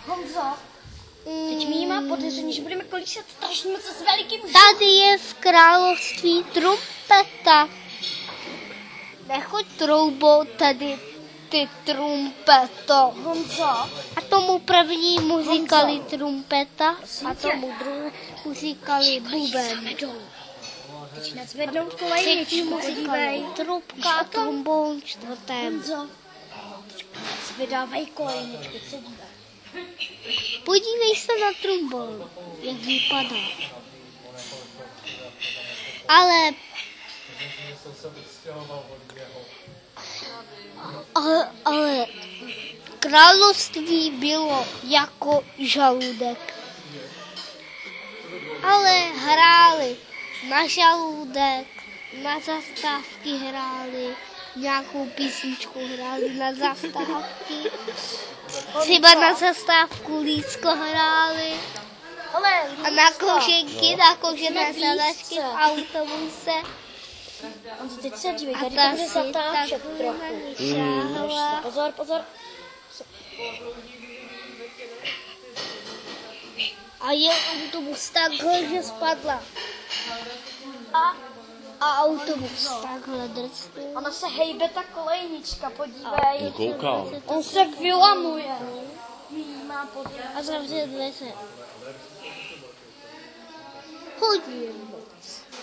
Honzo, teď mi má podezření, že budeme kolísat strašnice s velikým žukem. Tady je v království trumpeta. Nechoď troubou tady ty trumpeto. Honzo, A tomu prvnímu říkali trumpeta a tomu druhému říkali buben. teď nadzvednou kolejničku, Třetímu říkali trubka a trombón, čtvrtému. Honzo, teď zvedávají kolejničku, co dívá. Podívej se na trombón, jak vypadá. Ale království bylo jako žaludek. Ale hráli na žaludek, na zastávky hráli, nějakou písničku hráli na zastávky. Třeba na zastávku lícko hráli. A na košenky, na kožené sedačky v autobuse. Honzo, teď se dívej, A tady ta to bude si zatáčet tak trochu. šáhla. Pozor, pozor. A je autobus takhle, že spadla. A autobus takhle drcnul. Ona se hejbe ta kolejnička, podívej. Koukám. On se vylamuje. Má podívej. A zavře dveře. Hodně moc.